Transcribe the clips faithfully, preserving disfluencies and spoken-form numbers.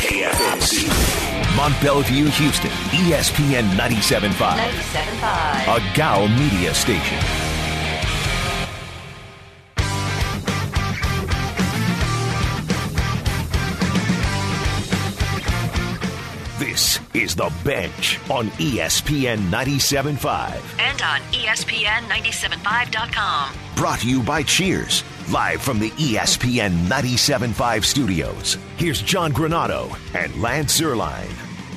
K F N C. Mont Belvieu, Houston, E S P N ninety-seven point five. ninety-seven point five. A Gal Media station. This is The Bench on E S P N ninety-seven point five. And on E S P N ninety-seven point five dot com. Brought to you by Cheers, live from the E S P N ninety-seven point five studios. Here's John Granado and Lance Zierlein.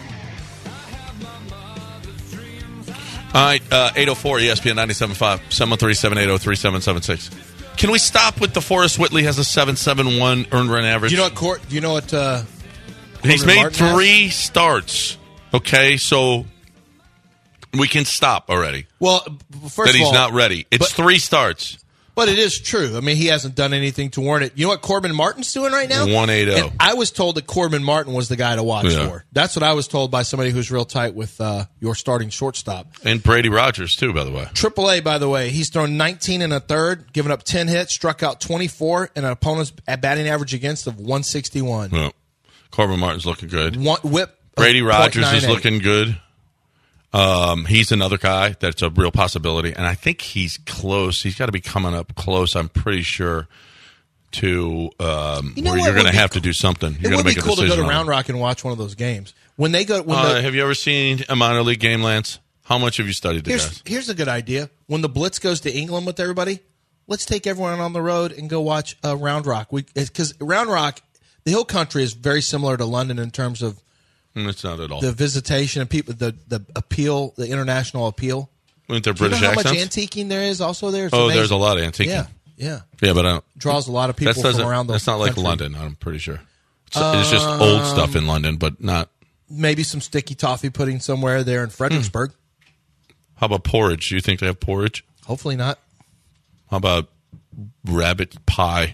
All right, uh, eight oh four E S P N ninety-seven point five, seven one three, seven eight zero, three seven seven six. Can we stop with the Forrest Whitley has a seven seven one earned run average? Do you know what Court? Do you know what? Uh, He's Corbin made Martin three has? starts. Okay, so we can stop already. Well, first that of he's all, not ready. It's but, three starts. But it is true. I mean, he hasn't done anything to warrant it. You know what Corbin Martin's doing right now? one eighty. And I was told that Corbin Martin was the guy to watch Yeah. for. That's what I was told by somebody who's real tight with uh, your starting shortstop. And Brady Rogers, too, by the way. Triple A, by the way, he's thrown nineteen and a third, given up ten hits, struck out twenty-four, and an opponent's batting average against of one sixty-one. Yeah. Corbin Martin's looking good. One whip. Brady Rogers is point nine eight. looking good. Um, he's another guy that's a real possibility, and I think he's close. He's got to be coming up close. I'm pretty sure to um, You know where what you're going would to be have cool- to do something. You're It going would to make be a cool to decision. go to on Round it. Rock and watch one of those games when they go. When Uh, the, have you ever seen a minor league game, Lance? How much have you studied the here's guys? here's a good idea. When the Blitz goes to England with everybody, let's take everyone on the road and go watch uh, Round Rock. We because Round Rock, the Hill Country is very similar to London in terms of Mm, It's not at all. the visitation and people, the the appeal, the international appeal. Weren't there Do you know British how much accents? antiquing there is also there? It's Oh, amazing. there's a lot of antiquing. Yeah, yeah. Yeah, but I don't. Draws a lot of people That from doesn't. around the That's not like country. London. I'm pretty sure. It's, it's just old stuff in London, but not. Maybe some sticky toffee pudding somewhere there in Fredericksburg. How about porridge? Do you think they have porridge? Hopefully not. How about rabbit pie?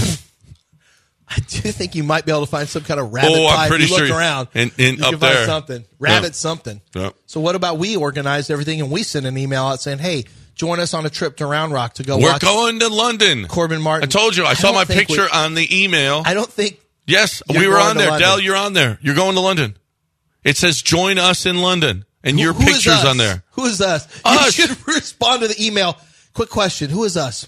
I do think you might be able to find some kind of rabbit Oh, I'm pie. pretty if you sure look around. in- in- you up can find there. something. Rabbit Yeah. something. Yeah. So what about we organized everything and we sent an email out saying, hey, join us on a trip to Round Rock to go We're watch going to London. Corbin Martin. I told you. I, I saw don't my think picture we- on the email. I don't think yes, You're we were going on to there. London. Dell, you're on there. You're going to London. It says join us in London. And your who is picture's us? on there. Who is us? Us. You should respond to the email. Quick question. Who is us?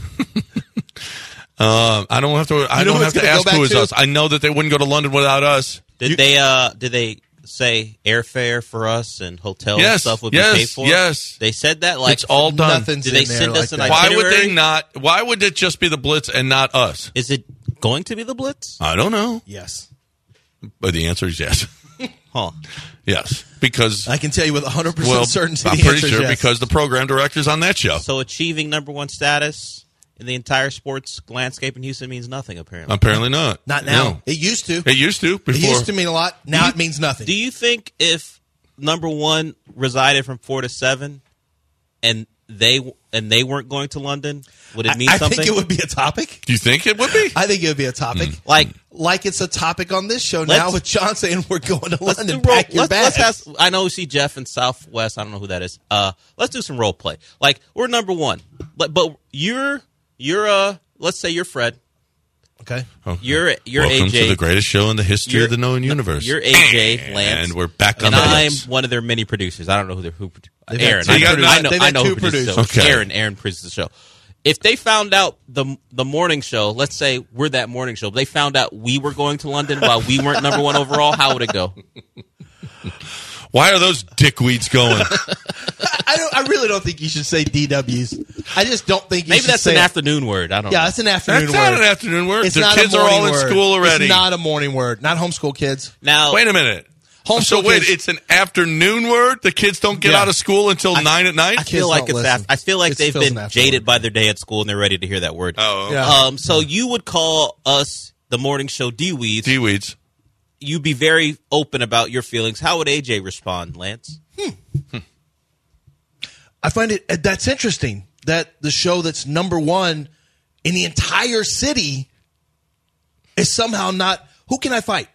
Um, I don't have to. I You know don't who have it's to gonna ask go who back is to? us. I know that they wouldn't go to London without us. Did they uh did they say airfare for us and hotel and Yes, stuff would yes, be paid for? yes. They said that like It's all done. Nothing's Did they in there send like us an that. Why would itinerary? they not? Why would it just be the Blitz and not us? Is it going to be the Blitz? I don't know. Yes. But the answer is yes. Huh. Yes, because I can tell you with one hundred percent well, certainty. I'm the pretty answer is sure yes. because the program director's on that show. So achieving number one status in the entire sports landscape in Houston means nothing apparently. Apparently not. Not now. No. It used to. It used to before. It used to mean a lot. Now it means nothing. Do you think if number one resided from four to seven, and they and they weren't going to London, would it mean I, I something? think it would be a topic. Do you think it would be? I think it would be a topic. like Like it's a topic on this show Let's- now with John saying we're going to let's London. do role, Pack your let's, let's bags. have, I know we see Jeff in Southwest. I don't know who that is. Uh, let's do some role play. Like we're number one, but but you're you're uh let's say you're Fred. Okay. Okay. You're you're Welcome A J. to the greatest show in the history You're- of the known universe. You're A J Lance, and we're back on and the I'm Blitz. one of their many producers. I don't know who they're who. They've had Aaron, two I know, producers. I know, They've I had know two who produces the show. producers. Okay. Aaron, Aaron produces the show. If they found out the the morning show, let's say we're that morning show, but they found out we were going to London while we weren't number one overall, how would it go? Why are those dickweeds going? I don't. I really don't think you should say D Ws. I just don't think you Maybe should that's say an it. afternoon word. I don't Yeah, know. it's an afternoon That's word. not an afternoon word. It's The not kids a are all morning in word. school already. It's not a morning word. Not homeschool kids. Now, Wait a minute. Homeschool so wait, kids- it's an afternoon word? The kids don't get Yeah. out of school until nine at night? I feel Kids like don't it's listen. af- I feel like It they've feels been an afternoon jaded word. by their day at school and they're ready to hear that word. Oh, okay. Yeah. Um, so you would call us the morning show D-Weeds. D-weeds. You'd be very open about your feelings. How would A J respond, Lance? I find it uh, that's interesting that the show that's number one in the entire city is somehow not. Who can I fight?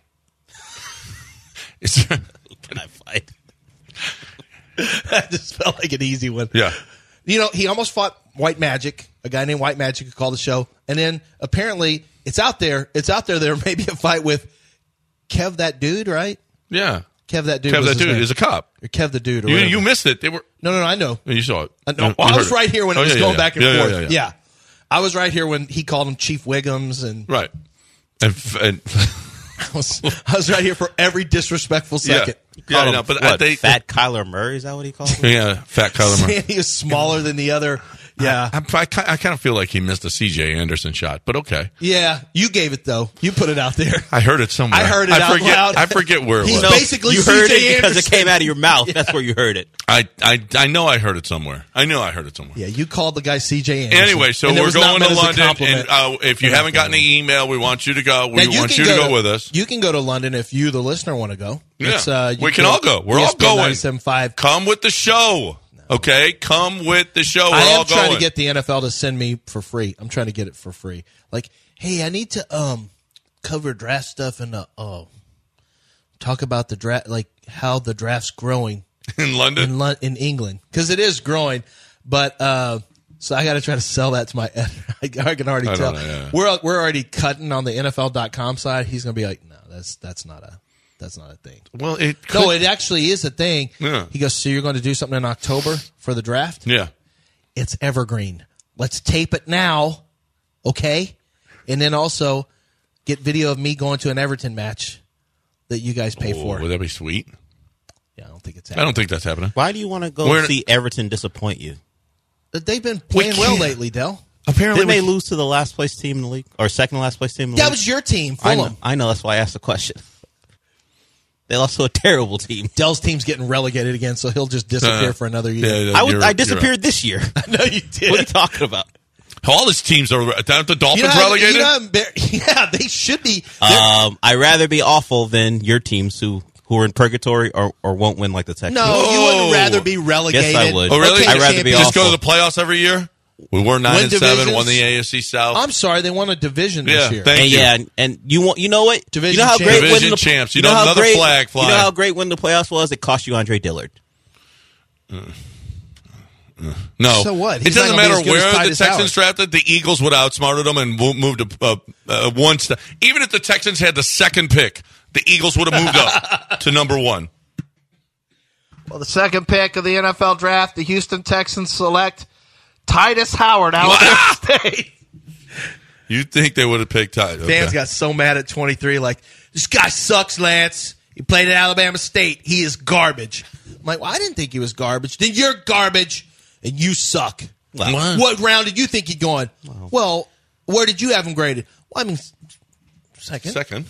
It's, Can I fight? That just felt like an easy one. yeah. You know, he almost fought White Magic, a guy named White Magic who called the show. And then apparently it's out there. It's out there. There may be a fight with Kev that dude, right? Yeah. Kev that dude. Kev was that his dude name. is a cop. Or Kev the dude. Or You, whatever. you missed it. They were. No, no, no. I know. You saw it. Uh, no, You I heard was right here when it Oh, was yeah, going yeah, back and yeah, forth. Yeah, Yeah, yeah, yeah. I was right here when he called him Chief Wiggums, and Right. And, f- and I was, I was right here for every disrespectful yeah, second. yeah, I Called know, him, but what, they, Fat Kyler Murray, is that what he called him? yeah, fat Kyler Murray. He is smaller than the other. Yeah, I, I, I kind of feel like he missed a C J Anderson shot, but okay. yeah. You gave it though. You put it out there. I heard it somewhere. I heard it I out forget, loud. I forget where it He's was. No, basically you heard C J it because Anderson. it came out of your mouth. That's where you heard it. I, I, I know I heard it somewhere. I know I heard it somewhere. Yeah, you called the guy C J Anderson. Anyway, so and it we're was not going meant to as a London, compliment. and uh, if you We're not haven't gotten going. the email, we want you to go. We Now, want can you to go go with us. You can go to London if you, the listener, want to go. Yeah. It's, uh, you We can all go. We're all going. ninety-seven point five. Come with the show. Okay, come with the show. We're I am all trying going. to get the N F L to send me for free. I'm trying to get it for free. Like, hey, I need to um cover draft stuff and uh, oh, talk about the draft, like how the draft's growing in London. in Lon- in England, because it is growing. But uh, so I got to try to sell that to my editor. I, I can already I tell. don't know, yeah. We're we're already cutting on the N F L dot com side. He's gonna be like, no, that's that's not a that's not a thing. Well, it could, No, it actually is a thing. Yeah. He goes, so you're going to do something in October for the draft? yeah. It's evergreen. Let's tape it now, okay? And then also get video of me going to an Everton match that you guys pay Oh, for. would that be sweet? Yeah, I don't think it's I happening. don't think that's happening. Why do you want to go We're- see Everton disappoint you? They've been playing well can't. lately, Dell. Apparently, Didn't they we- lose to the last place team in the league? Or second to last place team in the That league? was your team, I know, Fulham. I know, that's why I asked the question. They lost to a terrible team. Dell's team's getting relegated again, so he'll just disappear Uh, for another year. yeah, yeah, I, was, you're- I you're disappeared right. this year. No, you did. What are you talking about? All his teams are. Aren't the Dolphins You know how- relegated? you know how embar- yeah, they should be. They're- Um, I'd rather be awful than your teams who, who are in purgatory or, or won't win like the Texans. no, you Whoa. wouldn't rather be relegated. Yes, I would. Oh, really? Okay, I'd rather be Just go to awful. the playoffs every year. We were nine Win and seven. divisions? Won the A F C South. I'm sorry, they won a division Yeah, this year. thank And you. yeah, and, and you want you know what? Division you know how champs. great Division winning the, champs. You know know, how another great, flag fly. You know how great winning the playoffs was? It cost you Andre Dillard. No. So what? It He's not doesn't gonna be as matter good as where the Titus Texans Howard. drafted. The Eagles would have outsmarted them and mo- moved a, uh, uh, one step. Even if the Texans had the second pick, the Eagles would have moved up to number one. Well, the second pick of the N F L draft, the Houston Texans select Titus Howard, Alabama State. You think they would have picked Ty? Fans Okay. got so mad at twenty-three, like, this guy sucks, Lance. He played at Alabama State. He is garbage. I'm like, well, I didn't think he was garbage. Then you're garbage, and you suck. Well, What? What round did you think he'd gone? Well, where did you have him graded? Well, I mean, second. Second.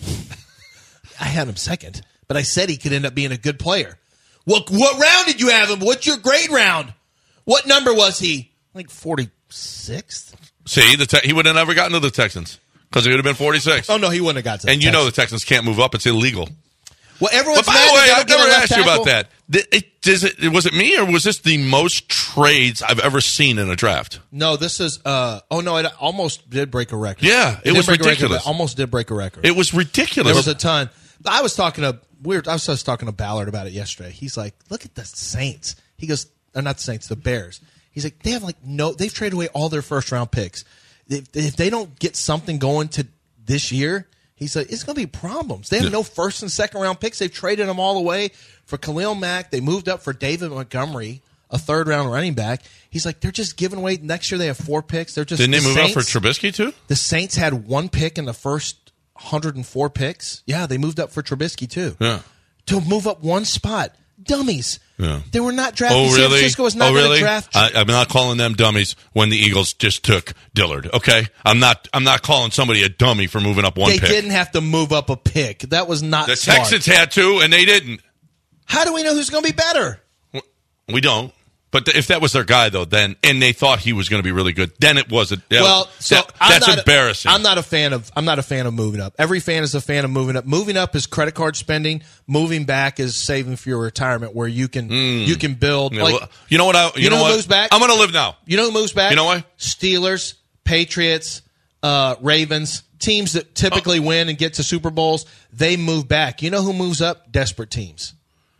I had him second, but I said he could end up being a good player. What, what round did you have him? What's your grade round? What number was he? Like forty-sixth? See, the te- he would have never gotten to the Texans because he would have been forty-six. Oh, no, he wouldn't have got to and the you know the Texans. Texans can't move up; it's illegal. Well, everyone's But by mad the way, they I've gotta get a never left asked you tackle. about that. Th- it- Does it, was it me or was this the most trades I've ever seen in a draft? No, this is. Uh, oh no, it almost did break a record. Yeah, it did was break a record, ridiculous. but almost did break a record. It was ridiculous. There was a ton. I was talking to weird. I was just talking to Ballard about it yesterday. He's like, "Look at the Saints." He goes, or "Not the Saints, the Bears." He's like, "They have like no. They've traded away all their first round picks. If, if they don't get something going to this year." He's like, it's going to be problems. They have Yeah. no first and second round picks. They've traded them all away for Khalil Mack. They moved up for David Montgomery, a third round running back. He's like, they're just giving away. Next year they have four picks. They're just Didn't they the move Saints, up for Trubisky too? The Saints had one pick in the first one hundred four picks. Yeah, they moved up for Trubisky too. Yeah. To move up one spot. Dummies. Yeah. They were not drafting. Oh San really? Francisco was not oh going really? to draft. I, I'm not calling them dummies when the Eagles just took Dillard. Okay, I'm not. I'm not calling somebody a dummy for moving up one they pick. didn't have to move up a pick. That was not The smart. Texans had to, and they didn't. How do we know who's going to be better? We don't. But th- if that was their guy, though, then and they thought he was going to be really good, then it wasn't. Yeah, Well, so that- I'm that's not, embarrassing. I'm not a fan of. I'm not a fan of moving up. Every fan is a fan of moving up. Moving up is credit card spending. Moving back is saving for your retirement, where you can you can build. Yeah, like, well, you know what? I, you, you know who what? moves back? I'm going to live now. you know who moves back? You know why? Steelers, Patriots, uh, Ravens, teams that typically win and get to Super Bowls. They move back. You know who moves up? Desperate teams.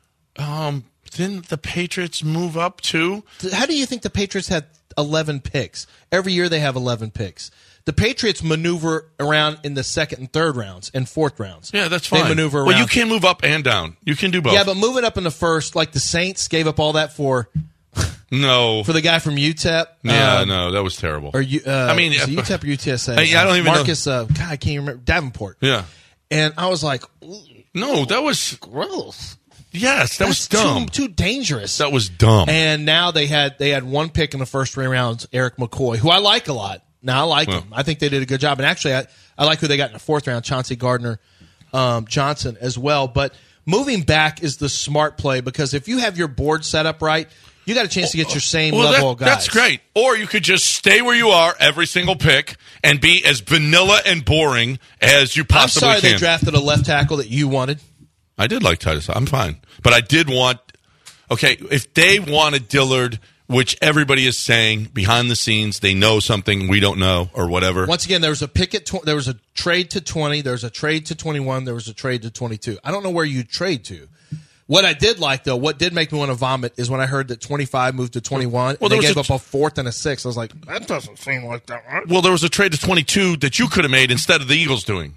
Um, didn't the Patriots move up too? How do you think the Patriots had eleven picks? Every year they have eleven picks. The Patriots maneuver around in the second and third rounds and fourth rounds. Yeah, that's fine. They maneuver around. Well, you can move up and down. You can do both. Yeah, but moving up in the first, like the Saints gave up all that for no. for the guy from U T E P. Yeah, um, no, that was terrible. Or you, uh, I mean, is it yeah, U T E P or U T S A? Hey, I don't even know. Marcus, uh, God, I can't remember. Davenport. Yeah. And I was like, ooh, No, that was gross. yes, that That's was dumb. Too, too dangerous. That was dumb. And now they had they had one pick in the first three rounds, Eric McCoy, who I like a lot. Now I like Well. him. I think they did a good job. And actually, I, I like who they got in the fourth round, Chauncey Gardner um, Johnson as well. But moving back is the smart play because if you have your board set up right, you got a chance to get your same well, level that- of guys. That's great. Or you could just stay where you are every single pick and be as vanilla and boring as you I'm possibly sorry can. they drafted a left tackle that you wanted. I did like Titus. I'm fine. But I did want okay, if they wanted Dillard, which everybody is saying behind the scenes, they know something we don't know or whatever. Once again, there was a pick at tw- there was a trade to twenty, there was a trade to twenty-one, there was a trade to twenty-two. I don't know where you trade to. What I did like though, what did make me want to vomit is when I heard that twenty-five moved to twenty-one Well, and they there was gave a- up a fourth and a sixth. I was like, that doesn't seem like that. Right? Well, there was a trade to twenty-two that you could have made instead of the Eagles doing.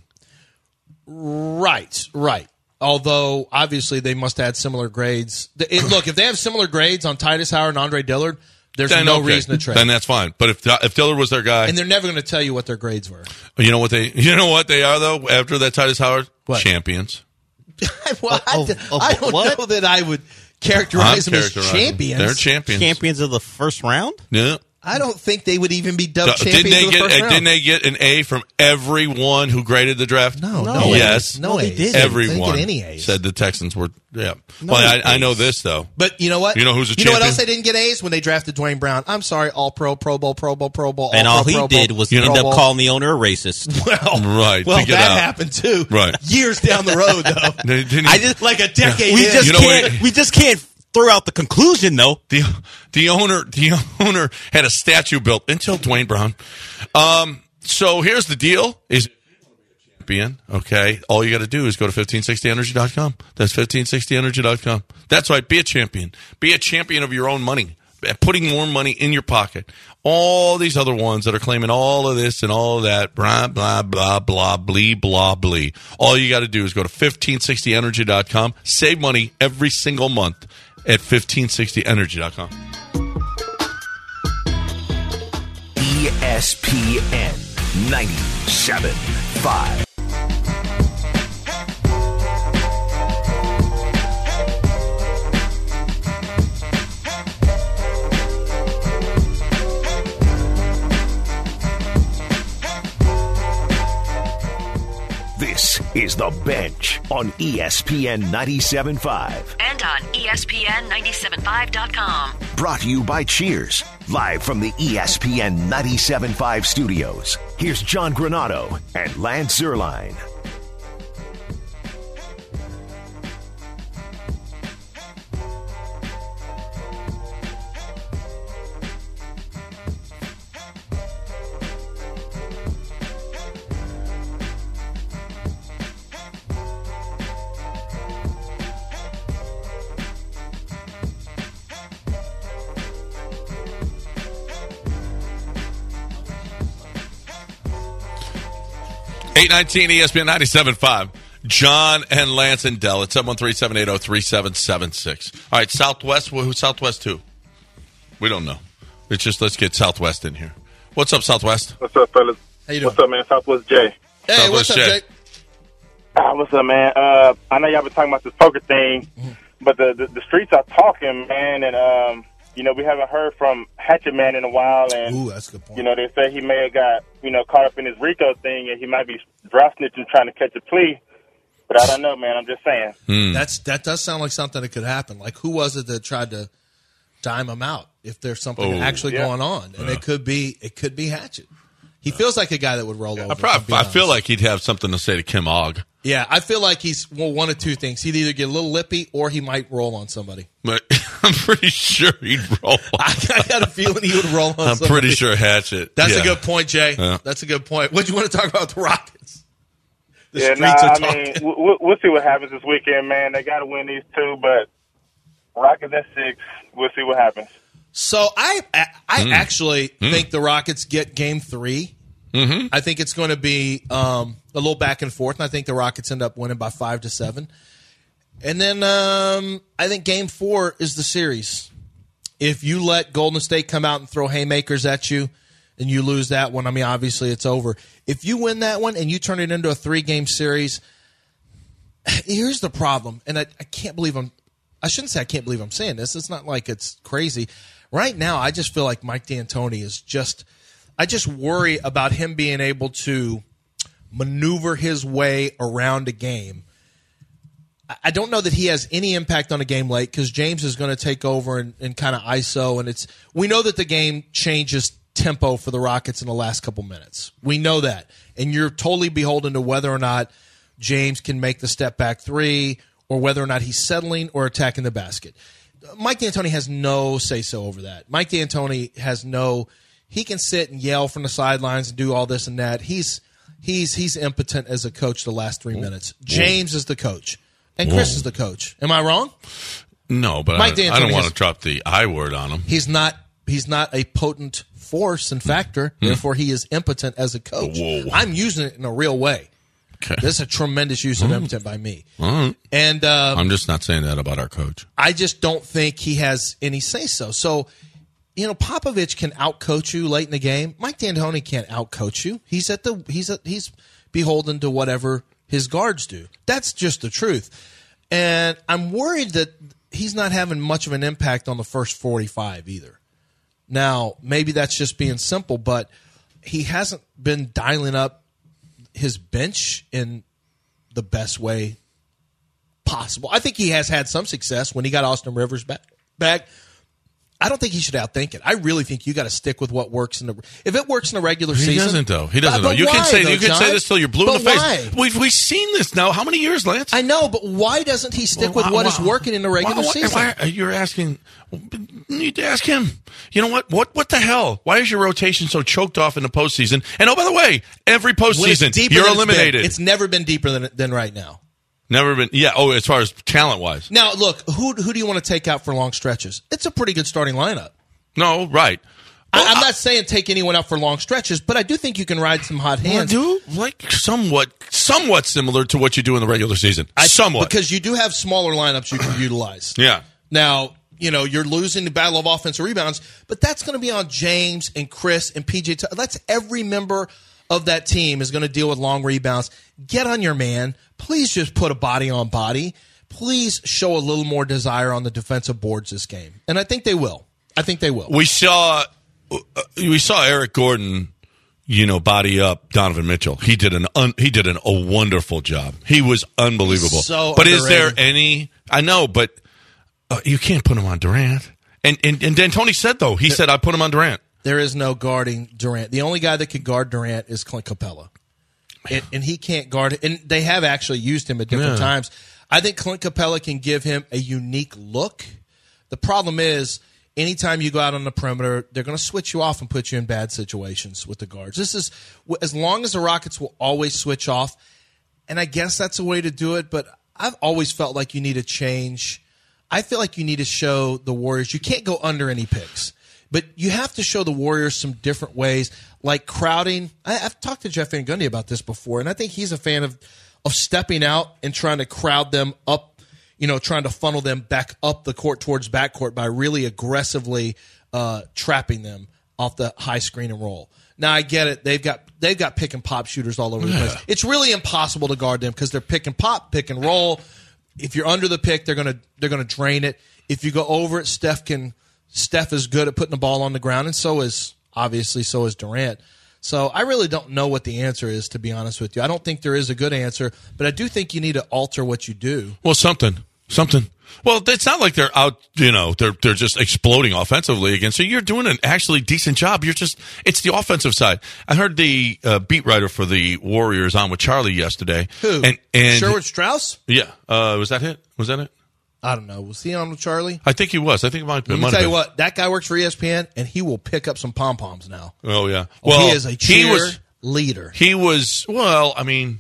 Right, right. Although obviously they must have had similar grades. The- it- look, if they have similar grades on Titus Howard and Andre Dillard, there's Then no okay. reason to trade. Then that's fine. But if if Dillard was their guy, and they're never going to tell you what their grades were. you know what they you know what they are though after that Titus Howard What? champions. well, I, Of- of I don't what? know that I would characterize I'm them as characterizing- champions. They're champions. Champions of the first round? Yeah. I don't think they would even be dubbed So, champions didn't they of the get first uh, round. didn't they get an A from everyone who graded the draft? No, no, No. Yes. no, No, they A's. didn't. They Everyone didn't get any A's. said the Texans were. Yeah. well, I, I know this though. But you know what? You know who's a You know what champion? else they didn't get A's when they drafted Dwayne Brown? I'm sorry, All Pro, Pro Bowl, Pro Bowl, Pro Bowl, And all all pro, he Pro did Bowl, was Pro end up Bowl. calling the owner a racist. Well, Right, Well, to get that out. happened too. Right. Years down the road, though. They didn't I even- just like a decade. we in. just You know what can't. it- we just can't throw out the conclusion, though. the the owner the owner had a statue built until Dwayne Brown. Um, so here's the deal: is champion. Okay, all you got to do is go to fifteen sixty energy dot com. That's fifteen sixty energy dot com. That's right. Be a champion. Be a champion of your own money. Putting more money in your pocket. All these other ones that are claiming all of this and all of that, blah, blah, blah, blah, blee, blah, blee. All you got to do is go to fifteen sixty energy dot com. Save money every single month at fifteen sixty energy dot com. E S P N ninety-seven point five. This is The Bench on E S P N ninety-seven point five. And on E S P N ninety-seven five dot com. Brought to you by Cheers, live from the E S P N ninety-seven point five studios. Here's John Granado and Lance Zierlein. eight nineteen E S P N ninety-seven point five. John and Lance and Dell at seven one three, seven eight zero, three seven seven six. All right, Southwest. Well, who's Southwest to? We don't know. It's just let's get Southwest in here. What's up, Southwest? What's up, fellas? How you doing? What's up, man? Southwest Jay. Hey, Southwest what's up, Jay. Jake? Ah, what's up, man? Uh, I know y'all been talking about this poker thing, but the, the the streets are talking, man, and um, you know we haven't heard from Hatchet Man in a while, and Ooh, that's a good point. you know they say he may have got you know caught up in his RICO thing, and he might be draft snitching trying to catch a plea. But I don't know, man. I'm just saying. Hmm. That's that does sound like something that could happen. Like, who was it that tried to dime him out? If there's something Oh, actually yeah. going on, and it could be it could be Hatchet. He feels like a guy that would roll over. I, if I'm probably, being I feel honest. like he'd have something to say to Kim Ogg. Yeah, I feel like he's well one of two things. He'd either get a little lippy or he might roll on somebody. But I'm pretty sure he'd roll. I, I got a feeling he would roll on I'm somebody. pretty sure Hatchet. That's yeah. a good point, Jay. Yeah. That's a good point. What do you want to talk about with the Rockets? The yeah, streets nah, are I talking. mean, we'll, we'll see what happens this weekend, man. They got to win these two, but Rockets at six. We'll see what happens. So I I, I Hmm. actually think the Rockets get game three Mm-hmm. I think it's going to be um, a little back and forth, and I think the Rockets end up winning by five to seven. And then um, I think Game Four is the series. If you let Golden State come out and throw haymakers at you, and you lose that one, I mean, obviously it's over. If you win that one and you turn it into a three-game series, here's the problem, and I, I can't believe I'm. I shouldn't say I can't believe I'm saying this. It's not like it's crazy. Right now, I just feel like Mike D'Antoni is just. I just worry about him being able to maneuver his way around a game. I don't know that he has any impact on a game late because James is going to take over and, and kind of I S O, and it's we know that the game changes tempo for the Rockets in the last couple minutes. We know that, and you're totally beholden to whether or not James can make the step back three or whether or not he's settling or attacking the basket. Mike D'Antoni has no say-so over that. Mike D'Antoni has no. He can sit and yell from the sidelines and do all this and that. He's he's he's impotent as a coach the last three minutes. James is the coach, and Chris Whoa. is the coach. Am I wrong? No, but Mike I, D'Antoni I don't want has- to drop the I word on him. He's not he's not a potent force and factor. Therefore, he is impotent as a coach. Whoa. I'm using it in a real way. Okay. This is a tremendous use of impotent by me. All right. And uh, I'm just not saying that about our coach. I just don't think he has any say-so. So, you know, Popovich can outcoach you late in the game. Mike D'Antoni can't outcoach you. He's at the he's at, he's beholden to whatever his guards do. That's just the truth. And I'm worried that he's not having much of an impact on the first forty-five either. Now, maybe that's just being simple, but he hasn't been dialing up his bench in the best way possible. I think he has had some success when he got Austin Rivers back. back. I don't think he should outthink it. I really think you got to stick with what works in the. If it works in the regular He season, doesn't though. He doesn't But though. You why, can say though, you can John? say this till you're blue But in the face. why? We've we've seen this now. How many years, Lance? I know, but why doesn't he stick with Why- what is why- working in the regular why- why- season? why- you're asking. You need to ask him. You know what? What what the hell? Why is your rotation so choked off in the postseason? And oh, by the way, every When it's postseason deeper you're than it's been. eliminated. It's never been deeper than than right now. Never been. Yeah. Oh, as far as talent wise. Now, look, who who do you want to take out for long stretches? It's a pretty good starting lineup. No, right. I, I'm not saying take anyone out for long stretches, but I do think you can ride some hot Well, hands. do like somewhat, somewhat similar to what you do in the regular season. I- somewhat, because you do have smaller lineups you can utilize. yeah. Now, you know, you're losing the battle of offensive rebounds, but that's going to be on James and Chris and P J. That's every member of that team is going to deal with long rebounds. Get on your man. Please just put a body on body. Please show a little more desire on the defensive boards this game. And I think they will. I think they will. We saw, uh, we saw Eric Gordon, you know, body up Donovan Mitchell. He did an un, he did an, a wonderful job. He was unbelievable. So but is there underrated. any? I know, but uh, you can't put him on Durant. And and and D'Antoni said though, he said I put him on Durant. There is no guarding Durant. The only guy that can guard Durant is Clint Capella. And, and he can't guard and they have actually used him at different Yeah. times. I think Clint Capella can give him a unique look. The problem is, anytime you go out on the perimeter, they're going to switch you off and put you in bad situations with the guards. This is as long as the Rockets will always switch off, and I guess that's a way to do it, but I've always felt like you need to change. I feel like you need to show the Warriors. You can't go under any picks, but you have to show the Warriors some different ways, like crowding. I, I've talked to Jeff Van Gundy about this before, and I think he's a fan of, of stepping out and trying to crowd them up, you know, trying to funnel them back up the court towards backcourt by really aggressively uh, trapping them off the high screen and roll. Now I get it; they've got they've got pick and pop shooters all over the place. It's really impossible to guard them because they're pick and pop, pick and roll. If you're under the pick, they're gonna they're gonna drain it. If you go over it, Steph can Steph is good at putting the ball on the ground, and so is obviously so is Durant. So I really don't know what the answer is, to be honest with you. I don't think there is a good answer, but I do think you need to alter what you do. Well, something, something. Well, it's not like they're out, you know, they're they're just exploding offensively again. So you're doing an actually decent job. You're just, it's the offensive side. I heard the uh, beat writer for the Warriors on with Charlie yesterday. Who? And, and Sherwood Strauss? yeah, uh, was that it? Was that it? I don't know. Was he on with Charlie? I think he was. I think it might. Let it me might tell have you been. what, that guy works for E S P N, and he will pick up some pom poms now. Oh yeah. Oh, Well, he is a cheer he was leader. he was well. I mean,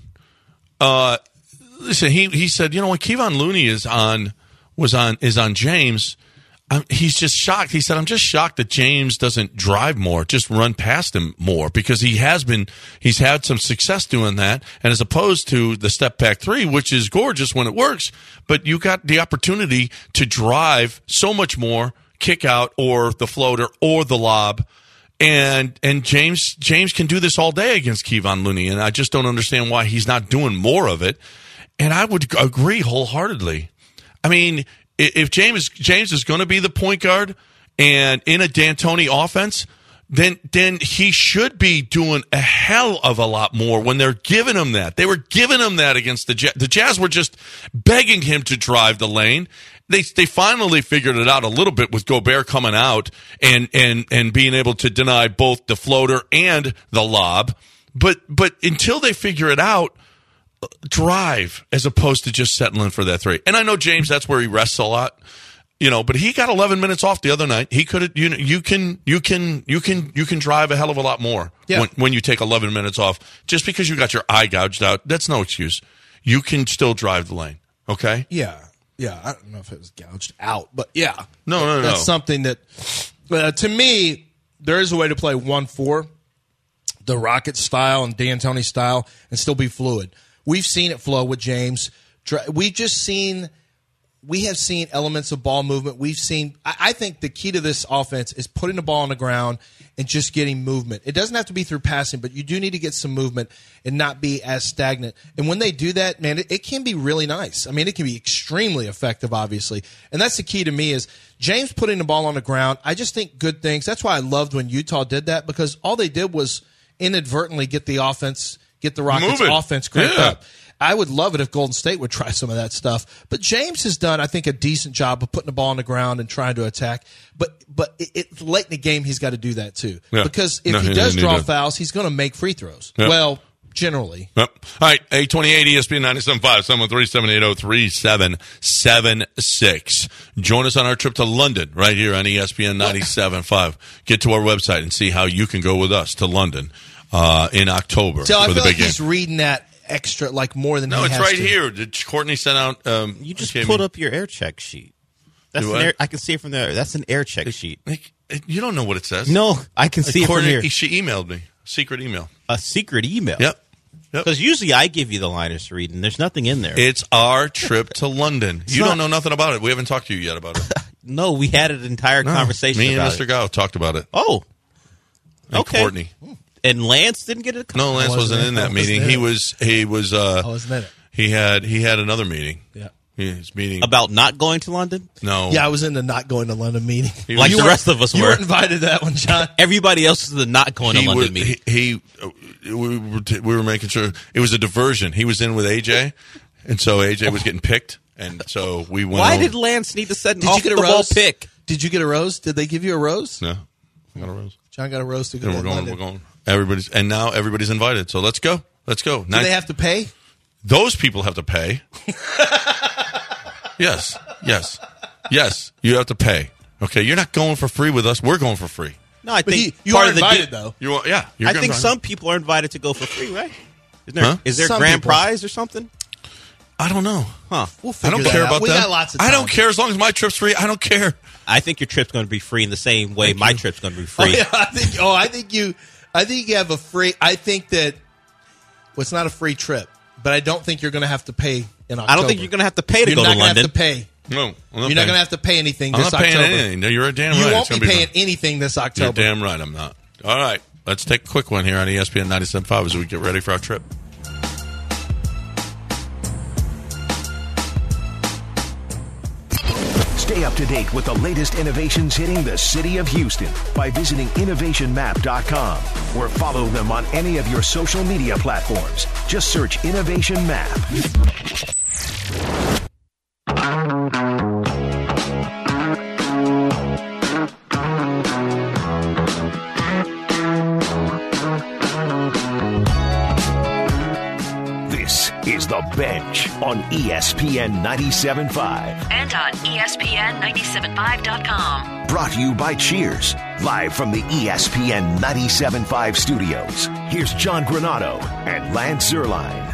uh, listen. He he said, you know, when Kevon Looney is on was on is on James, I'm, he's just shocked. He said, I'm just shocked that James doesn't drive more, just run past him more, because he has been, he's had some success doing that. And as opposed to the step back three, which is gorgeous when it works, but you got the opportunity to drive so much more, kick out or the floater or the lob. And, and James, James can do this all day against Kevon Looney. And I just don't understand why he's not doing more of it. And I would agree wholeheartedly. I mean, if James James is going to be the point guard and in a D'Antoni offense, then then he should be doing a hell of a lot more when they're giving him that. They were giving him that against the Jazz. The Jazz were just begging him to drive the lane. They they finally figured it out a little bit with Gobert coming out and and and being able to deny both the floater and the lob. But but until they figure it out, drive as opposed to just settling for that three. And I know James, that's where he rests a lot, you know, but he got eleven minutes off the other night. He could have, you know, you can, you can, you can, you can drive a hell of a lot more yeah. when, when you take eleven minutes off. Just because you got your eye gouged out, that's no excuse. You can still drive the lane. Okay. Yeah. Yeah. I don't know if it was gouged out, but yeah. No, no, no. That's no. something that, uh, to me, there is a way to play one four, the Rocket style and D'Antoni style, and still be fluid. We've seen it flow with James. We've just seen, we have seen elements of ball movement. We've seen, I think the key to this offense is putting the ball on the ground and just getting movement. It doesn't have to be through passing, but you do need to get some movement and not be as stagnant. And when they do that, man, it, it can be really nice. I mean, it can be extremely effective, obviously. And that's the key to me is James putting the ball on the ground. I just think good things. That's why I loved when Utah did that, because all they did was inadvertently get the offense Get the Rockets' offense cranked yeah. up. I would love it if Golden State would try some of that stuff. But James has done, I think, a decent job of putting the ball on the ground and trying to attack. But but it, it, late in the game, he's got to do that too. Yeah. Because if no, he he does draw to. fouls, he's going to make free throws. Yep. Well, generally. Yep. All right, eight twenty-eight E S P N ninety-seven point five, seven one three, seven eight zero, three seven seven six. Join us on our trip to London right here on E S P N ninety-seven point five. Get to our website and see how you can go with us to London uh, in October So for I the feel big like game. he's reading that extra, like more than No, he it's has right to. here. Did Courtney sent out. Um, You just gave pulled me- up your air check sheet. That's Do an I? air, I can see it from there. That's an air check sheet. Like, you don't know what it says. No, I can see it from Courtney, here. she emailed me. Secret email. A secret email. Yep. Yep. Because usually I give you the liners to read, and there's nothing in there. It's our trip to London. You not- don't know nothing about it. We haven't talked to you yet about it. no, we had an entire No, conversation Me and about Mister it. Gow talked about it. Oh, And okay. Courtney. And Lance didn't get it. No, Lance I wasn't wasn't in- in I that wasn't meeting. in He it. was. He was. Uh, I wasn't in it. He had. He had another meeting. Yeah. His meeting About not going to London. No. Yeah, I was in the not going to London meeting. He Like was- the rest of us You were. weren't invited to that one, John. Everybody else is the not going to he London was, meeting. he, he uh, we were t- we were making sure it was a diversion. He was in with A J, and so A J was getting picked, and so we went. Why over- did Lance need to set an Did off you get a the ball rose? pick? Did you get a rose? Did they give you a rose? No, I got a rose. John got a rose to go And to we're going. London. We're going. Everybody's and now everybody's invited. So let's go. Let's go. Do they have to pay? Those people have to pay. yes, yes, yes. You have to pay. Okay, you're not going for free with us. We're going for free. No, I But think he, you part are of the invited, deal- though. You want? Yeah. You're I gonna think buy- some people are invited to go for free, right? Is there, Huh? is there Some grand people. prize or something? I don't know. Huh. We'll I figure don't that care out. about we that. got lots of I time. don't care as long as my trip's free. I don't care. I think your trip's going to be free in the same way my trip's going to be Oh, free. yeah, I think. Oh, I think you. I think you have a free. I think that. Well, it's not a free trip, but I don't think you're going to have to pay in October. I don't think you're going to have to pay to You're go not to gonna London. have to pay. No, I'm not You're not paying. going to have to pay anything I'm this not paying October. anything. No, you're damn You right. won't It's be gonna paying fun. anything this You're October. damn right. I'm not. All right, let's take a quick one here on E S P N ninety-seven point five as we get ready for our trip. Stay up to date with the latest innovations hitting the city of Houston by visiting innovation map dot com or follow them on any of your social media platforms. Just search Innovation Map. This is The Bench on E S P N ninety-seven point five. And on E S P N ninety-seven point five dot com. Brought to you by Cheers, live from the E S P N ninety-seven point five studios. Here's John Granado and Lance Zerline.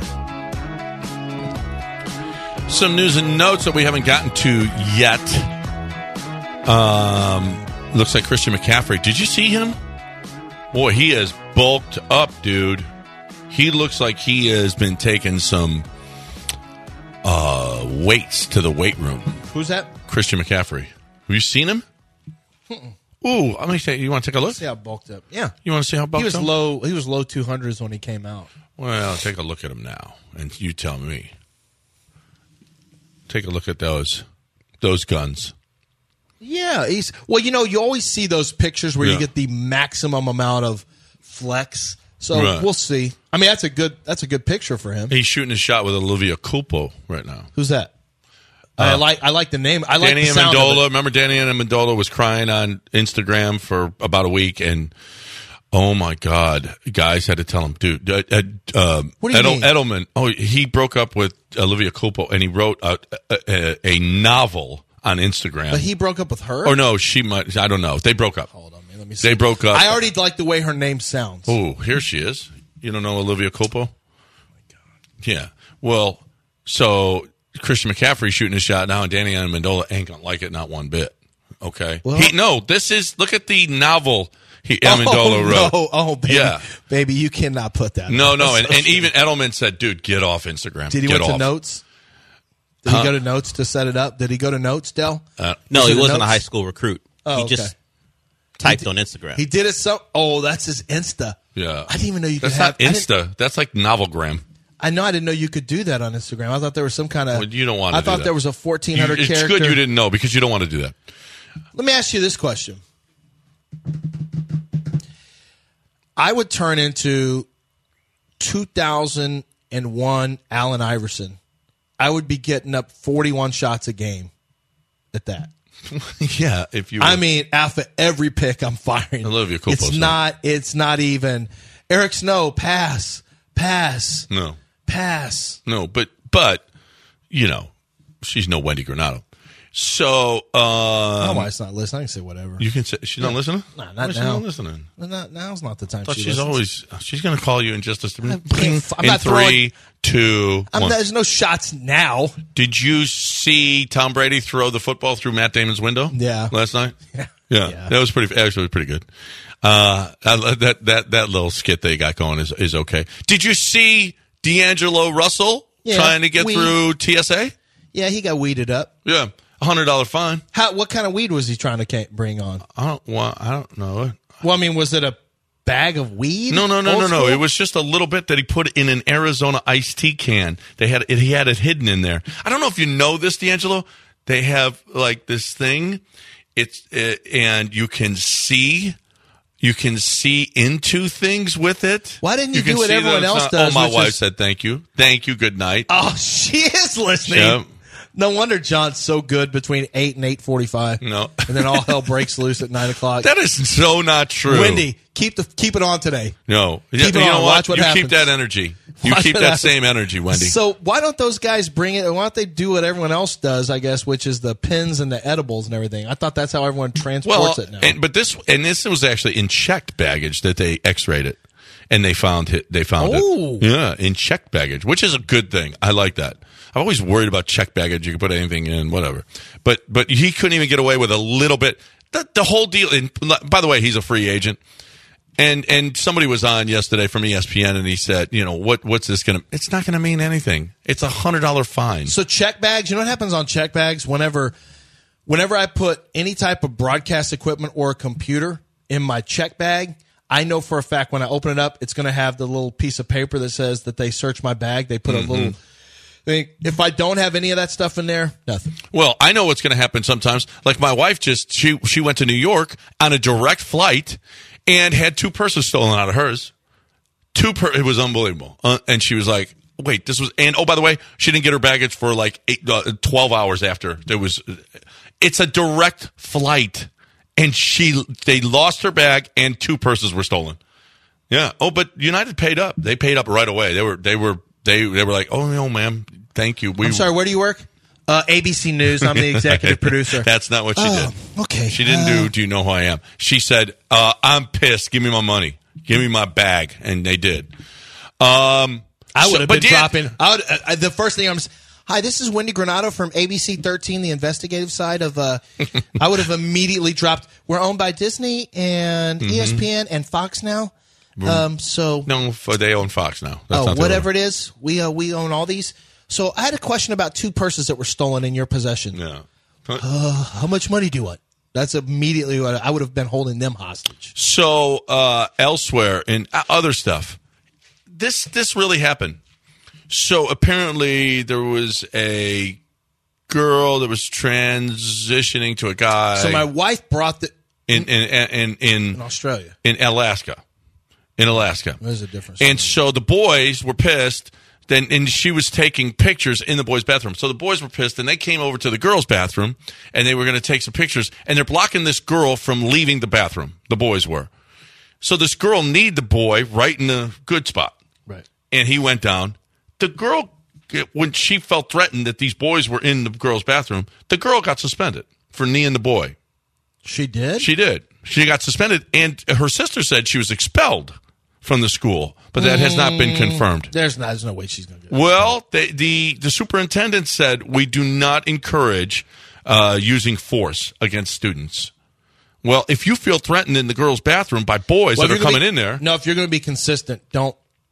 Some news and notes that we haven't gotten to yet. Um, looks like Christian McCaffrey. Did you see him? Boy, he has bulked up, dude. He looks like he has been taking some uh, weights to the weight room. Who's that? Christian McCaffrey. Have you seen him? Ooh, let me say. You want to take a look? See how bulked up. Yeah. You want to see how bulked He was up? low. He was low two hundreds when he came out. Well, take a look at him now, and you tell me. Take a look at those those guns. Yeah, he's well. You know, you always see those pictures where Yeah. you get the maximum amount of flex. So Right. we'll see. I mean, that's a good that's a good picture for him. He's shooting his shot with Olivia Culpo right now. Who's that? I like I like the name. I like Danny the sound of Amendola. it. Remember, Danny Amendola was crying on Instagram for about a week, and oh my God, guys had to tell him, dude. Uh, uh, What do you Edel- mean? Edelman. Oh, he broke up with Olivia Culpo, and he wrote a, a, a, a novel on Instagram. But he broke up with her. or no, she might. I don't know. They broke up. Hold on, man. Let me see. They broke up. I already like the way her name sounds. Oh, here she is. You don't know Olivia Culpo? Oh my God. Yeah. Well, so Christian McCaffrey shooting his shot now, and Danny Amendola ain't gonna like it not one bit. Okay. Well- he, no, this is look at the novel he Amendola oh, wrote. No. Oh, baby. Yeah. Baby, you cannot put that. No, on no, and, social and even Edelman said, "Dude, get off Instagram." Did he get went off. to Notes? Did Huh? he go to Notes to set it up? Did he go to Notes, Del? Uh, No, Was he it wasn't a notes? high school recruit. Oh, he okay. just typed on Instagram. He did it so. Oh, that's his Insta. yeah. I didn't even know you could That's have not I didn't- Insta. That's like Novelgram. I know I didn't know you could do that on Instagram. I thought there was some kind of. Well, you don't want to I do thought that. there was a fourteen You- hundred it's character. good you didn't know because you don't want to do that. Let me ask you this question. I would turn into two thousand one Allen Iverson. I would be getting up forty-one shots a game at that. yeah, if you. I mean, after every pick I'm firing. Olivia Culpo's It's right. not it's not even Eric Snow, pass, pass, no, pass. no, but but you know, she's no Wendy Granado. So Oh, um, why it's not listening? I can say whatever. you can say she's not listening. Nah, not Why is she now. not listening. Not, now's not the time. I thought she she's listens. always. She's going to call you in just a second. can't- I'm In not three, two, I'm, one. there's no shots now. Did you see Tom Brady throw the football through Matt Damon's window? Yeah. last night. Yeah. Yeah, Yeah. that was pretty. Actually, pretty good. Uh, I, love that that that little skit they got going is is okay. Did you see D'Angelo Russell Yeah, trying to get we- through T S A? Yeah, he got weeded up. Yeah, a hundred dollar fine. How? What kind of weed was he trying to ca- bring on? I don't want. I don't know. Well, I mean, was it a bag of weed? No, no, no, Old no, no. school? It was just a little bit that he put in an Arizona iced tea can. They had it. He had it hidden in there. I don't know if you know this, D'Angelo. They have like this thing. It's uh, and you can see. You can see into things with it. Why didn't you can do what see that everyone it's else not- does, Oh, my which wife is- said thank you. Thank you. Good night. Oh, she is listening. Yep. No wonder John's so good between eight and eight forty-five. No. and then all hell breaks loose at nine o'clock. That is so not true. Wendy, keep the keep it on today. No. Keep you it know on. what? Watch what you happens. keep that energy. You Watch keep what that happens. same energy, Wendy. So why don't those guys bring it? Why don't they do what everyone else does? I guess, which is the pins and the edibles and everything. I thought that's how everyone transports well, it now. and, but this and this was actually in checked baggage that they X-rayed it, and they found it. They found Oh. it. Yeah, in checked baggage, which is a good thing. I like that. I'm always worried about checked baggage. You can put anything in, whatever. But but he couldn't even get away with a little bit. The, the whole deal. And by the way, he's a free agent. And and somebody was on yesterday from E S P N, and he said, you know, what what's this going to? It's not going to mean anything. It's a hundred dollar fine. So check bags, you know what happens on check bags whenever whenever I put any type of broadcast equipment or a computer in my check bag, I know for a fact when I open it up, it's going to have the little piece of paper that says that they searched my bag. They put Mm-hmm. a little thing. If I don't have any of that stuff in there, nothing. Well, I know what's going to happen sometimes. Like my wife just she she went to New York on a direct flight and had two purses stolen out of hers. Two per it was unbelievable. Uh, and she was like, "Wait, this was." And oh, by the way, she didn't get her baggage for like eight, uh, twelve hours after. There was. It's a direct flight, and she they lost her bag and two purses were stolen. Yeah. Oh, but United paid up. They paid up right away. They were they were they they were like, "Oh no, ma'am, thank you." We, I'm sorry, where do you work? Uh, A B C News. I'm the executive producer. That's not what she Oh, did. okay. She didn't do Do You Know Who I Am? She said, uh, I'm pissed. Give me my money. Give me my bag. And they did. Um, I so- would have but been Dan- dropping. I would, uh, the first thing I'm. Hi, this is Wendy Granado from A B C thirteen, the investigative side of. Uh, I would have immediately dropped. We're owned by Disney and Mm-hmm. E S P N and Fox now. Um, so No, they own Fox now. That's oh, not the whatever one. it is, we uh, we own all these. So I had a question about two purses that were stolen in your possession. Yeah. How much money do you want? That's immediately what I would have been holding them hostage. So uh, elsewhere in uh, other stuff, this this really happened. So apparently there was a girl that was transitioning to a guy. So my wife brought the in in in in, in Australia. in Alaska, in Alaska. There's a difference. And so the boys were pissed. Then and she was taking pictures in the boys' bathroom. So the boys were pissed, and they came over to the girls' bathroom, and they were going to take some pictures. And they're blocking this girl from leaving the bathroom. The boys were. So this girl kneed the boy right in the good spot, Right. and he went down. The girl, when she felt threatened that these boys were in the girls' bathroom, the girl got suspended for kneeing the boy. She did? She did. She got suspended, and her sister said she was expelled from the school, but that has not been confirmed. There's, not, there's no way she's going to do it. Well, the, the the superintendent said we do not encourage uh, using force against students. Well, if you feel threatened in the girls' bathroom by boys Well, that if are you're gonna coming be- in there, No, if you're going to be consistent, don't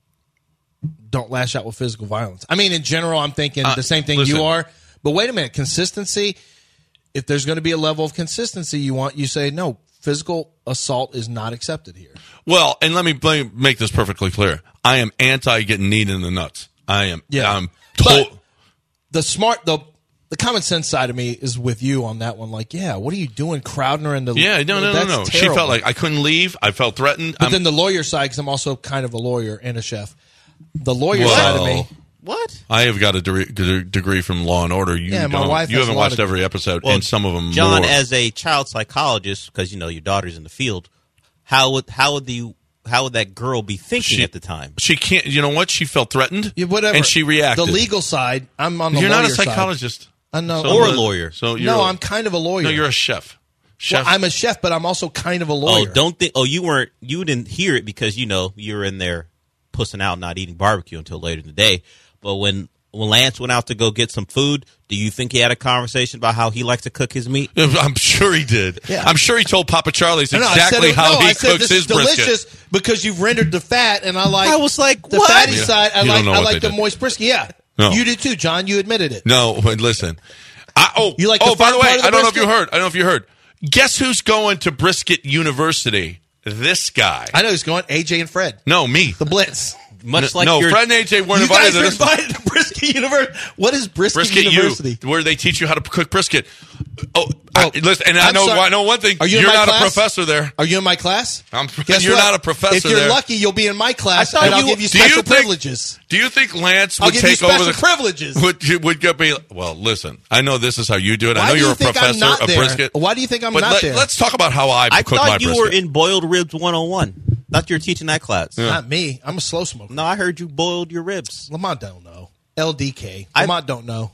don't lash out with physical violence. I mean, in general, I'm thinking Uh, the same thing listen. you are. But wait a minute, consistency. If there's going to be a level of consistency you want, you say no. Physical assault is not accepted here. well, and let me, let me make this perfectly clear: I am anti getting kneed in the nuts. I am. Yeah. I'm But- to- The smart, the the common sense side of me is with you on that one. Like, yeah, what are you doing, crowding her in the? Yeah, no, no, no, that's no. She terrible. felt like I couldn't leave. I felt threatened. But I'm- then the lawyer side, because I'm also kind of a lawyer and a chef. The lawyer Well, side of me. What? I have got a de- degree from Law and Order. You Yeah, my don't. wife you has haven't a lot watched of- every episode, Well, and some of them. John, more. as a child psychologist, because you know your daughter's in the field, how would how would the how would that girl be thinking She- at the time? she can't. You know what? She felt threatened. Yeah, whatever. and she reacted. The legal side, I'm on the You're lawyer not a side. psychologist. I know. So- Or a lawyer. So you're no, a- I'm kind of a lawyer. No, you're a chef. Chef. Well, I'm a chef, but I'm also kind of a lawyer. Oh, don't think. Oh, you weren't. You didn't hear it because you know you were in there pussing out, not eating barbecue until later in the day. But when when Lance went out to go get some food, do you think he had a conversation about how he likes to cook his meat? I'm sure he did. Yeah. I'm sure he told Papa Charlie's No, no, I exactly said it- how no, he I said cooks this his is delicious brisket. because you've rendered the fat, and I like. I was like, the what? fatty Yeah. side. I You don't like. know I what like they the did. moist brisket. Yeah, No. you did too, John. You admitted it. No, but listen. I, oh, You like oh, the by fat the way, part of the I don't know if brisket? you heard. I don't know if you heard. Guess who's going to Brisket University? This guy. I know he's going. A J and Fred, No, me. the Blitz. Much like no, your Fred and A J weren't You invited guys to are this. invited to Brisket University. What is Brisket, Brisket University? U, where they teach you how to cook brisket. Oh, I, Oh, listen, and I I'm know sorry. I know one thing. Are you in You're my not class? a professor there. Are you in my class? I'm- Guess you're what? not a professor If you're there. lucky, you'll be in my class, I thought and I'll you- give you Do you special think- privileges. Do you think Lance I'll would give you take special over the privileges. Would would go be well? Listen, I know this is how you do it. I Why know do you're you a think I'm professor not of there? brisket. Why do you think I'm but not let, there? Let's talk about how I, I cook my thought you brisket. were in Boiled Ribs one oh one. Thought you were teaching that class. Not me. I'm a slow smoker. No, I heard you boiled your ribs. Lamont don't know. L D K. I- Lamont don't know.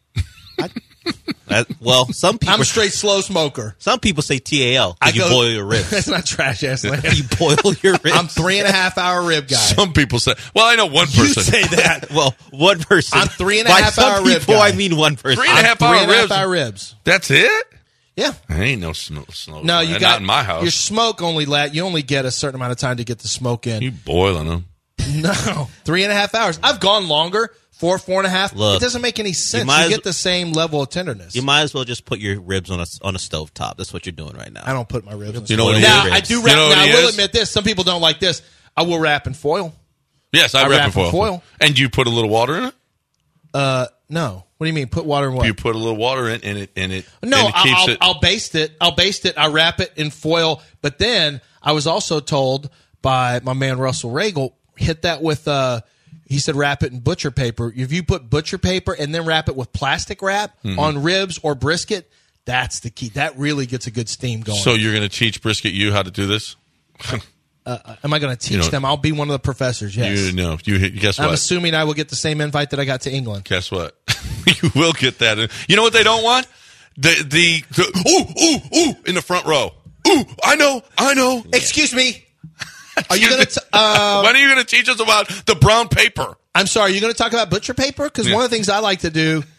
That- well, some people I'm a straight slow smoker. some people say T A L. I You go- boil your ribs. That's not trash ass land. You boil your ribs. I'm three and a half hour rib guy. Some people say. Well, I know one You person. say that. Well, one person. I'm three and a By half some hour rib people, guy. I mean one person. Three and a half Three hour and a half ribs. hour ribs. That's it. Yeah. I ain't no snow. snow No, you not got in my house. Your smoke only let you only get a certain amount of time to get the smoke in. You boiling them? No, three and a half hours. I've gone longer, four, four and a half. Look, it doesn't make any sense. You, might as- get the same level of tenderness. You might as well just put your ribs on a on a stove top. That's what you're doing right now. I don't put my ribs. In You know what foil. he now is? I do You wrap. know what now I he will is? admit this. Some people don't like this. I will wrap in foil. Yes, I, I wrap wrap in in foil. foil. And you put a little water in it. Uh, no. What do you mean? Put water in what? You put a little water in, and it and it No, and it keeps I'll, it. I'll baste it. I'll baste it. I wrap it in foil. But then I was also told by my man Russell Regal, hit that with. Uh, he said wrap it in butcher paper. If you put butcher paper and then wrap it with plastic wrap Mm-hmm. on ribs or brisket, that's the key. That really gets a good steam going. So you're going to teach Brisket you how to do this? Am I going to teach You know- them? I'll be one of the professors. Yes. You know, you guess I'm what? assuming I will get the same invite that I got to England. Guess what? You will get that. You know what they don't want? The the, the ooh ooh ooh in the front row. Ooh, I know, I know. Excuse me. Are you going to? Uh, when are you going to teach us about the brown paper? I'm sorry. Are you going to talk about butcher paper? Because Yeah. one of the things I like to do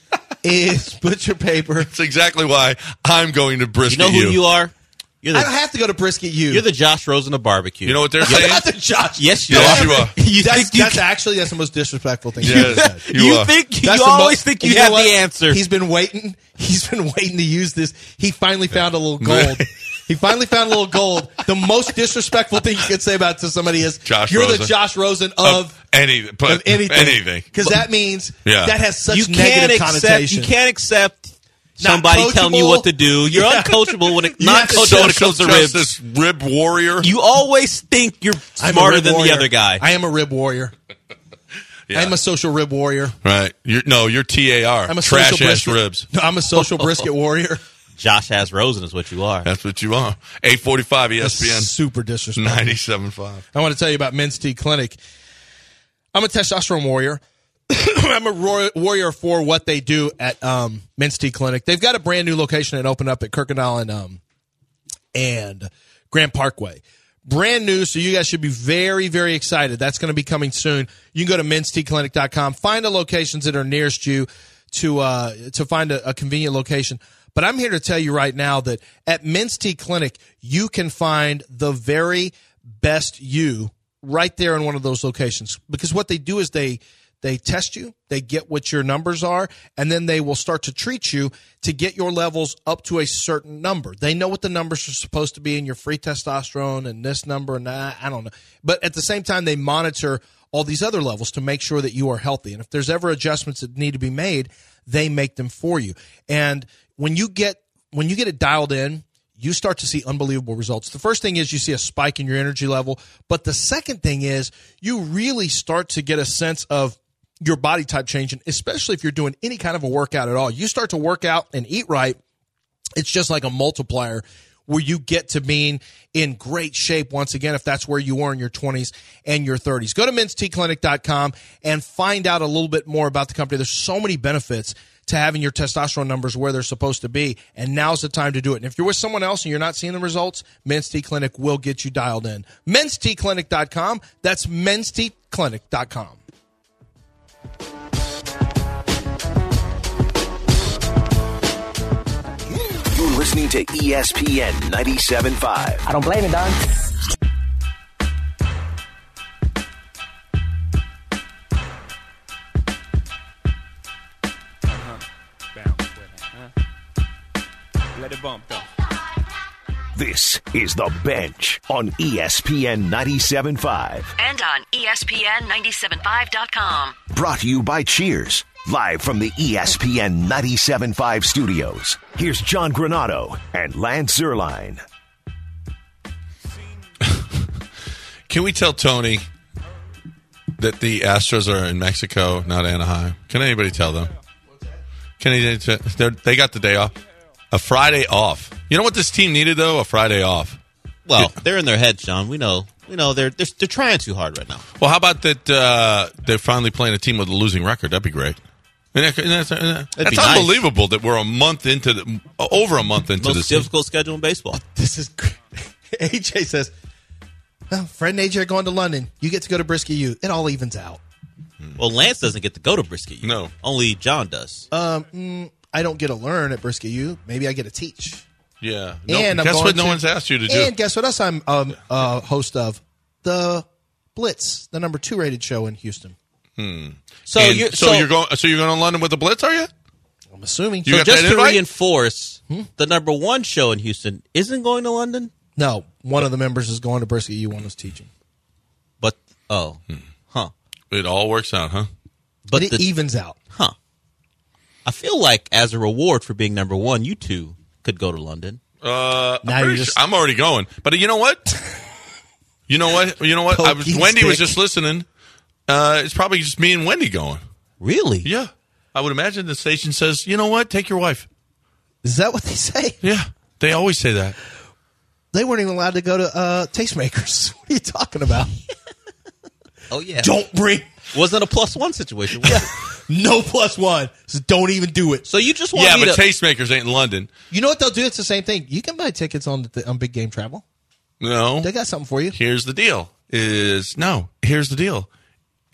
is butcher paper. That's exactly why I'm going to You Brisket know who you are? You're I the, don't have to go to Brisket U. you're the Josh Rosen of barbecue. You know what they're I'm saying? not the Josh. Yes, you Yes, are. you are. You That's, think you, that's actually that's the most disrespectful thing. Yes, you've said. you you are. think That's you the always mo- think you, you know have what? the answer. He's been waiting. He's been waiting to use this. He finally found a little gold. He finally found a little gold. The most disrespectful thing you could say about to somebody is Josh you're Rosen. the Josh Rosen of, Of anything. But of anything. anything. Because that means Yeah. that has such you can't negative accept. connotation. You can't accept Not somebody telling you coachable. what to do. You're Yeah. uncoachable when it You not have to coachable show when it comes to Just ribs. this rib warrior. You always think you're I'm a smarter rib than warrior. the other guy. I am a rib warrior. Yeah. I'm a social rib warrior. Right. You're, no, you're T A R. I'm a Trash social ass brisket. ribs. No, I'm a social brisket warrior. Josh has Rosen is what you are. That's what you are. eight forty-five E S P N Super disrespectful. ninety-seven point five. I want to tell you about Men's T Clinic. I'm a testosterone warrior. I'm a roar- warrior for what they do at um, Men's T Clinic. They've got a brand new location that opened up at Kirkendall and um, and Grand Parkway. Brand new, so you guys should be very, very excited. That's going to be coming soon. You can go to men's t clinic dot com, find the locations that are nearest you to uh, to find a, a convenient location. But I'm here to tell you right now that at Men's T Clinic, you can find the very best you right there in one of those locations. Because what they do is they they test you, they get what your numbers are, and then they will start to treat you to get your levels up to a certain number. They know what the numbers are supposed to be in your free testosterone and this number and that. I don't know. But at the same time, they monitor all these other levels to make sure that you are healthy. And if there's ever adjustments that need to be made, they make them for you. And when you get when you get it dialed in, you start to see unbelievable results. The first thing is you see a spike in your energy level, but the second thing is you really start to get a sense of your body type changing, especially if you're doing any kind of a workout at all. You start to work out and eat right, it's just like a multiplier where you get to being in great shape once again, if that's where you were in your twenties and your thirties. Go to men's t clinic dot com and find out a little bit more about the company. There's so many benefits to having your testosterone numbers where they're supposed to be, and now's the time to do it. And if you're with someone else and you're not seeing the results, Men's T Clinic will get you dialed in. men's t clinic dot com. That's men's t clinic dot com. You're listening to E S P N ninety-seven point five. I don't blame it, Don. Let it bump, though. This is The Bench on E S P N ninety-seven point five. And on E S P N ninety-seven point five dot com. Brought to you by Cheers. Live from the E S P N ninety-seven point five studios. Here's John Granado and Lance Zierlein. Can we tell Tony that the Astros are in Mexico, not Anaheim? Can anybody tell them? Can he, they got the day off? A Friday off. You know what this team needed, though? A Friday off. Well, they're in their heads, John. We know. We know they're they're, they're trying too hard right now. Well, how about that uh, they're finally playing a team with a losing record? That'd be great. And that- and that's that's That'd be nice. unbelievable that we're a month into the, over a month into Most this. difficult schedule in baseball. This is great. A J says, well, Fred and A J are going to London. You get to go to Brisket U. It all evens out. Well, Lance doesn't get to go to Brisket U. No. Only John does. Um, mm, I don't get to learn at Brisket U. Maybe I get to teach. Yeah. No, And I'm guess going what? No to- one's asked you to do. And guess what else I'm um, uh, host of? The Blitz, the number two rated show in Houston. So And you're so, you're going. So you're going to London with the Blitz? Are you? I'm assuming. You so got just that to invite? reinforce, the number one show in Houston isn't going to London, No, one of the members is going to Brisket U. One is teaching. but oh, huh, It all works out, huh? but But it the, evens out. huh. I feel like as a reward for being number one, you two could go to London. Uh, Now I'm, you're pretty just- sure- I'm already going. But you know what? You know what? You know what? I was, Poking Wendy was stick. just listening. Uh, it's probably just me and Wendy going. Really? Yeah. I would imagine the station says, you know what? Take your wife. Is that what they say? Yeah. They always say that. They weren't even allowed to go to uh, Tastemakers. What are you talking about? Oh yeah. Don't bring Wasn't a plus one situation. Was it? no plus one. So don't even do it. So you just want Yeah, me but to? Tastemakers ain't in London. You know what they'll do? It's the same thing. You can buy tickets on the, on Big Game Travel. No. They got something for you. Here's the deal. Is no. Here's the deal.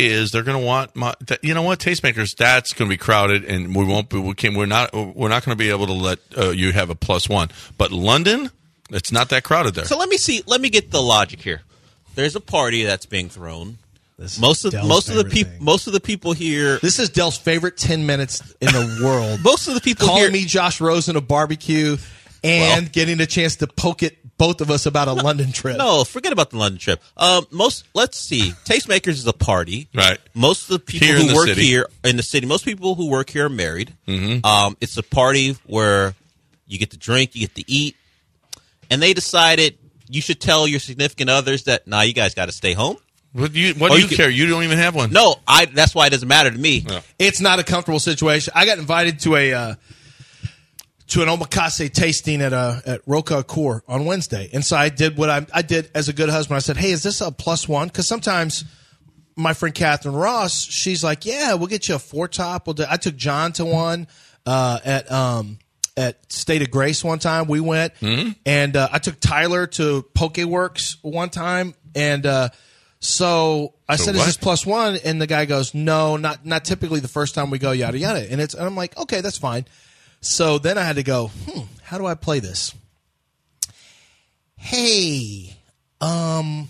is they're going to want my, that, you know what, Tastemakers, that's going to be crowded, and we won't be, we can, we're not, we're not going to be able to let uh, you have a plus one. But London, it's not that crowded there. So let me see. Let me get the logic here. There's a party that's being thrown. This Most of Dell's most of the favorite people thing. most of the people here. This is Dell's favorite ten minutes in the world. Most of the people calling here. me Josh Rosen of barbecue and Well- getting a chance to poke at both of us about a London trip. No, forget about the London trip. Um, most let's see. Tastemakers is a party. Right. Most of the people Here in who the work city. here in the city. Most people who work here are married. Mm-hmm. Um, it's a party where you get to drink, you get to eat, and they decided you should tell your significant others that nah, you guys got to stay home. What do you, what Or do you you could- care? You don't even have one. No, I. That's why it doesn't matter to me. Yeah. It's not a comfortable situation. I got invited to a uh, to an omakase tasting at uh, at Roca Core on Wednesday, and so I did what I I did as a good husband. I said, "Hey, is this a plus one?" Because sometimes my friend Catherine Ross, she's like, "Yeah, we'll get you a four top." We'll do. I took John to one uh, at um, at State of Grace one time. We went, and uh, I took Tyler to Pokeworks one time, and. Uh, So I So said, what? "Is this plus one?" And the guy goes, "No, not not typically the first time we go, yada yada." And it's and I'm like, "Okay, that's fine." So then I had to go, "Hmm, how do I play this?" Hey, um,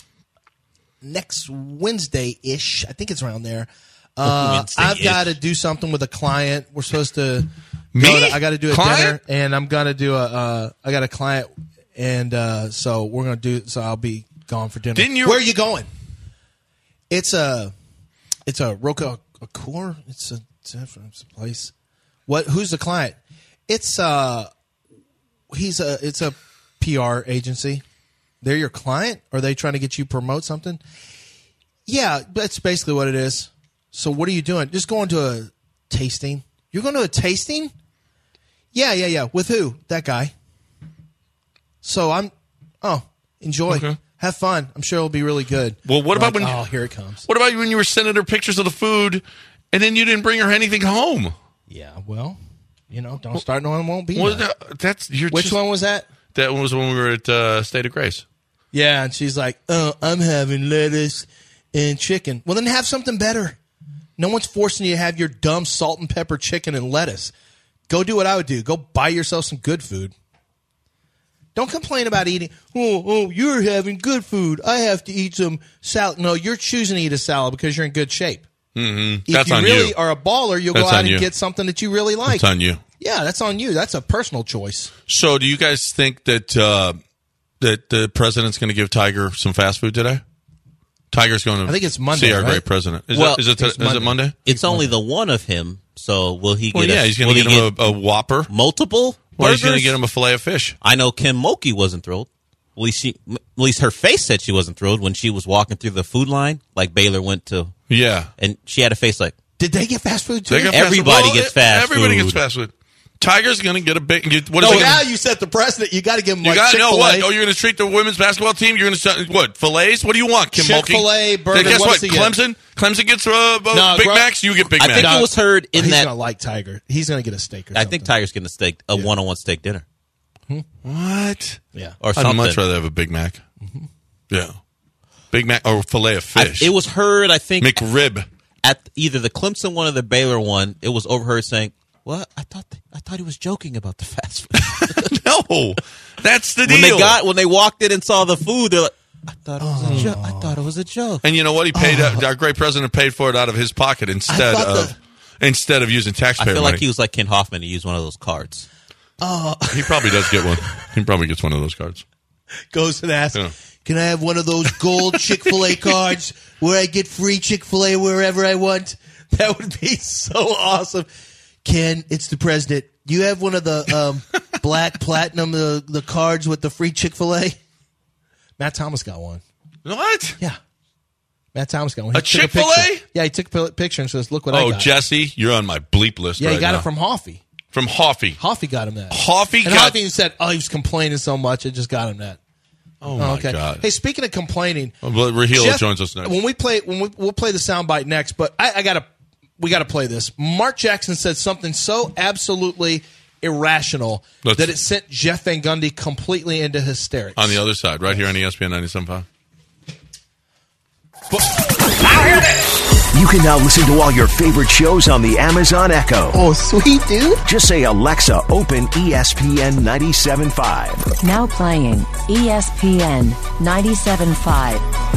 next Wednesday ish, I think it's around there. Uh, Wednesday-ish. I've got to do something with a client. We're supposed to. Me? Go to, I got to do a Client? dinner, and I'm gonna do a. Uh, I got a client, and uh, so we're gonna do. So I'll be gone for dinner. Didn't you- Where are you going? It's a, it's a Roca Core. It's a, it's a, it's a place. What? Who's the client? It's uh, he's a. It's a P R agency. They're your client. Are they trying to get you promote something? Yeah, that's basically what it is. So what are you doing? Just going to a tasting. You're going to a tasting? Yeah, yeah, yeah. With who? That guy. So I'm. Oh, enjoy. Okay. Have fun. I'm sure it'll be really good. Well, what about Like, when- Oh, here it comes. What about when you were sending her pictures of the food, and then you didn't bring her anything home? Yeah, well, you know, don't start knowing won't be. Well, none. that, that's you're Which just- one was that? That was when we were at uh, State of Grace. Yeah, and she's like, "Oh, I'm having lettuce and chicken." Well, then have something better. No one's forcing you to have your dumb salt and pepper chicken and lettuce. Go do what I would do. Go buy yourself some good food. Don't complain about eating. Oh, oh, you're having good food. I have to eat some salad. No, you're choosing to eat a salad because you're in good shape. Mm-hmm. If That's you on really you. are a baller, you'll That's go out on and you. get something that you really like. That's on you. Yeah, that's on you. That's a personal choice. So, do you guys think that uh, that the president's going to give Tiger some fast food today? Tiger's going to. I think it's Monday, See our right? great president. Is Well, it? Is it? it's Is it Monday. Monday? It's only the one of him. So will he get? Well, yeah, a, he's going to will get he him a, a Whopper. multiple. Or he's going to burgers? get him a fillet of fish. I know Kim Mulkey wasn't thrilled. At least she, at least her face said she wasn't thrilled when she was walking through the food line. Like Baylor went to, Yeah. and she had a face like, Did they get fast food too? They get fast food. Everybody Well, gets fast Everybody food. gets fast food. Tiger's going to get a big. You, what No, is he now gonna, you set the precedent. You got to give them you like got Chick-fil-A. no what? Oh, you're going to treat the women's basketball team. You're going to what? Fillets? What do you want, Kim Mulkey? Chick-fil-A, burger, Then guess what what? does he get? Clemson. Clemson gets uh, uh, No, Big Gro- Macs. You get Big I Macs. think No. it was heard in He's that. gonna like Tiger. He's gonna get a steak or I something. think Tiger's getting a steak, a one-on-one steak dinner What? Yeah. or I'd something. much rather have a Big Mac. Yeah. Big Mac or fillet of I- fish. it was heard, I think, McRib. at either the Clemson one or the Baylor one. It was overheard saying, "What? I thought I thought he was joking about the fast food." No, that's the deal. when they got when they walked in and saw the food, they're like, "I thought it was a joke. I thought it was a joke." And you know what? He paid. Uh, our great president paid for it out of his pocket instead thought of instead of using I taxpayer feel money. like he was like Ken Hoffman to use one of those cards. He probably does get one. He probably gets one of those cards. Goes and asks, Yeah. "Can I have one of those gold Chick-fil-A cards where I get free Chick-fil-A wherever I want?" That would be so awesome. Ken, it's the president. Do you have one of the um, black platinum the the cards with the free Chick-fil-A? Matt Thomas got one. What? Yeah. Matt Thomas got one. He A took Chick-fil-A? picture. Yeah, he took a picture and says, "Look what I Oh, got." Jesse, you're on my bleep list. yeah, right he got now. it from Hoffy. from Hoffy. Hoffy got him that. Hoffy and got. Hoffy said, "Oh, he was complaining so much, it just got him that." Oh my okay. god. Hey, speaking of complaining, Well, Raheel Jeff- joins us next. When we play, when we, we'll play the soundbite next, but I, I gotta, we gotta play this. Mark Jackson said something so absolutely irrational Let's- that it sent Jeff Van Gundy completely into hysterics. On the other side, right here on E S P N ninety-seven point five. Now hear this. You can now listen to all your favorite shows on the Amazon Echo. Oh, sweet, dude. Just say, Alexa, open E S P N ninety-seven point five. Now playing E S P N ninety-seven point five.